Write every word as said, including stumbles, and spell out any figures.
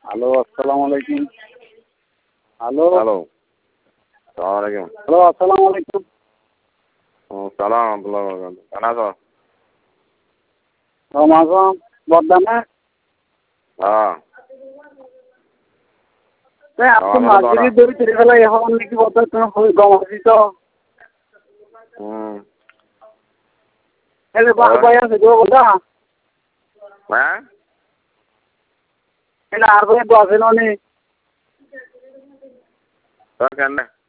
Hello, আসসালামু আলাইকুম। Hello hello, সালাম আলাইকুম। হ্যালো, আসসালামু আলাইকুম। ও সালাম আব্দুল্লাহ বরকাত। কেন আছো? রমাজন বর্ধমানে হ্যাঁ। এই আপনি আমারও মাঝিরি ধরা। ধরে ছেড়ে ফেলা এখন নাকি বর্ধমান তুমি খুবই গম আসিস হুম। এই যে বাঘ ভাই আছে গো কথা হ্যাঁ? এটা আর করে দশ দিন অনেক তোর কেন